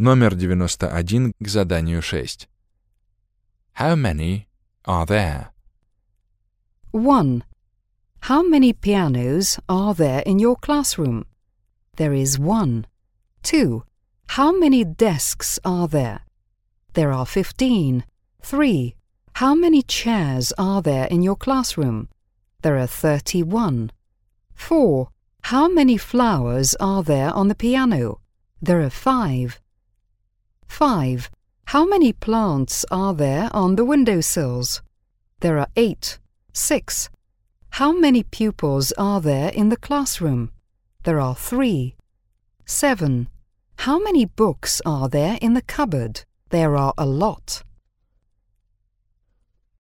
Номер 91 к заданию 6. How many are there? 1. How many pianos are there in your classroom? There is 1. 2. How many desks are there? There are 15. 3. How many chairs are there in your classroom? There are 31. 4. How many flowers are there on the piano? There are 5. 5. How many plants are there on the windowsills? There are 8. 6. How many pupils are there in the classroom? There are 3. 7. How many books are there in the cupboard? There are a lot.